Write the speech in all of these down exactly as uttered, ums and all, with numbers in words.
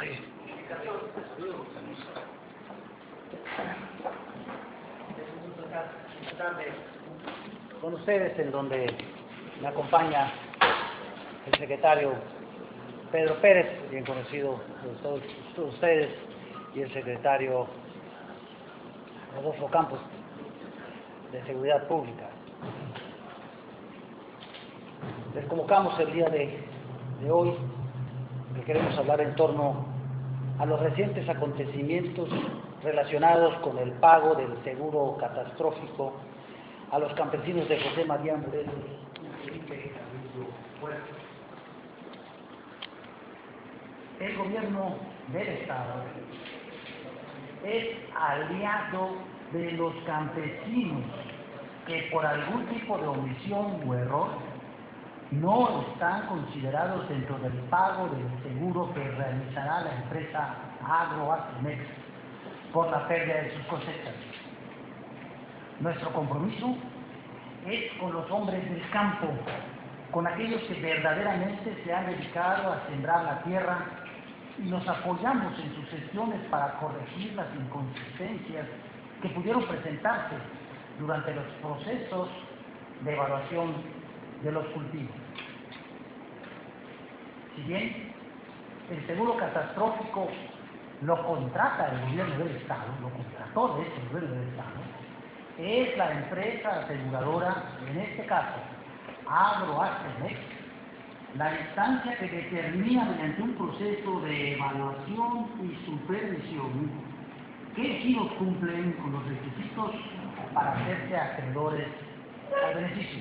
Con ustedes, en donde me acompaña el secretario Pedro Pérez, bien conocido por todos, todos ustedes, y el secretario Rodolfo Campos, de Seguridad Pública. Les convocamos el día de, de hoy, que queremos hablar en torno a los recientes acontecimientos relacionados con el pago del seguro catastrófico a los campesinos de José María Morelos y Felipe Carrillo Puerto. El gobierno del Estado es aliado de los campesinos que por algún tipo de omisión o error no están considerados dentro del pago del seguro que realizará la empresa Agroacemex por la pérdida de sus cosechas. Nuestro compromiso es con los hombres del campo, con aquellos que verdaderamente se han dedicado a sembrar la tierra, y los apoyamos en sus gestiones para corregir las inconsistencias que pudieron presentarse durante los procesos de evaluación de los cultivos. Si bien el seguro catastrófico lo contrata el gobierno del Estado, lo contrató de hecho el gobierno del Estado, es la empresa aseguradora, en este caso Agroacemex, la instancia que determina mediante un proceso de evaluación y supervisión qué ejidos cumplen con los requisitos para hacerse acreedores al beneficio.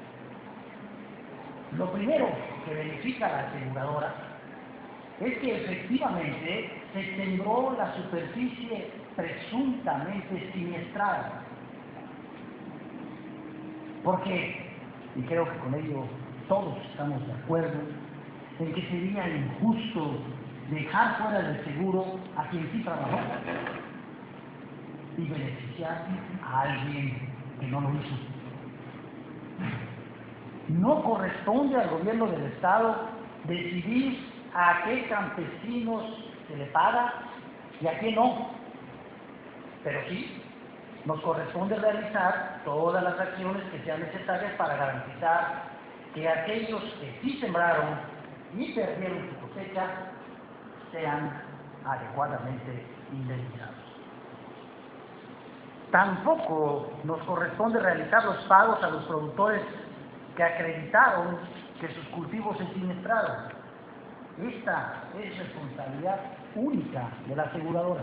Lo primero que verifica la aseguradora es que efectivamente se sembró la superficie presuntamente siniestrada. Porque, y creo que con ello todos estamos de acuerdo, en que sería injusto dejar fuera del seguro a quien sí trabajó y beneficiar a alguien que no lo hizo. No corresponde al gobierno del Estado decidir a qué campesinos se le paga y a qué no, pero sí nos corresponde realizar todas las acciones que sean necesarias para garantizar que aquellos que sí sembraron y perdieron su cosecha sean adecuadamente indemnizados. Tampoco nos corresponde realizar los pagos a los productores que acreditaron que sus cultivos se siniestraron. Esta es responsabilidad única de la aseguradora.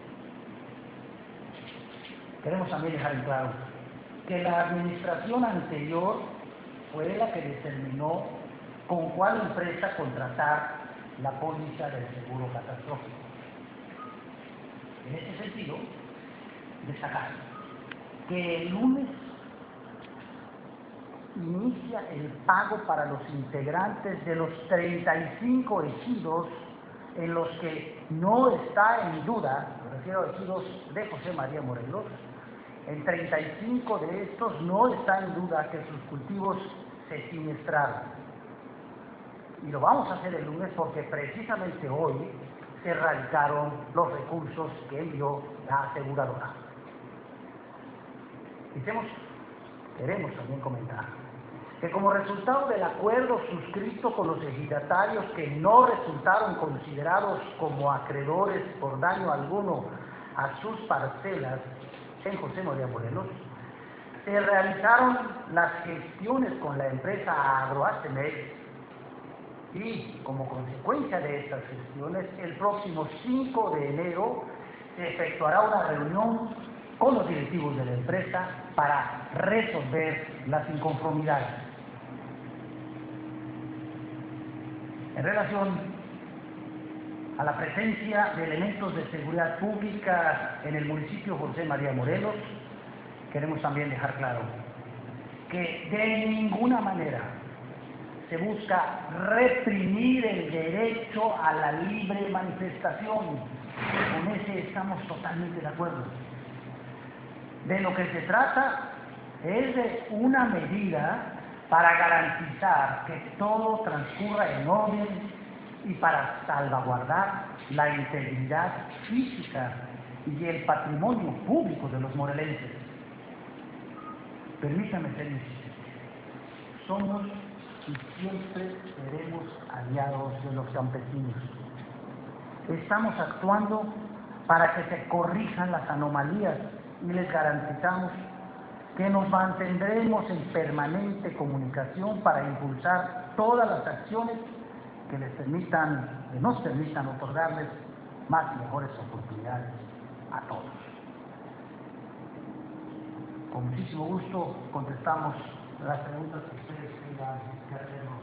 Queremos también dejar en claro que la administración anterior fue la que determinó con cuál empresa contratar la póliza del seguro catastrófico. En ese sentido, destacar que el lunes inicia el pago para los integrantes de los treinta y cinco ejidos en los que no está en duda, me refiero a ejidos de José María Morelos, en treinta y cinco de estos no está en duda que sus cultivos se siniestraron. Y lo vamos a hacer el lunes porque precisamente hoy se radicaron los recursos que envió la aseguradora. Queremos, queremos también comentar que como resultado del acuerdo suscrito con los ejidatarios que no resultaron considerados como acreedores por daño alguno a sus parcelas en José María Morelos, se realizaron las gestiones con la empresa Agroacemex y, como consecuencia de estas gestiones, el próximo cinco de enero se efectuará una reunión con los directivos de la empresa para resolver las inconformidades. En relación a la presencia de elementos de seguridad pública en el municipio José María Morelos, queremos también dejar claro que de ninguna manera se busca reprimir el derecho a la libre manifestación. Con ese estamos totalmente de acuerdo. De lo que se trata es de una medida para garantizar que todo transcurra en orden y para salvaguardar la integridad física y el patrimonio público de los morelenses. Permítame ser insistente. Somos y siempre seremos aliados de los campesinos. Estamos actuando para que se corrijan las anomalías y les garantizamos que nos mantendremos en permanente comunicación para impulsar todas las acciones que les permitan, que nos permitan otorgarles más y mejores oportunidades a todos. Con muchísimo gusto contestamos las preguntas que ustedes tengan que hacernos.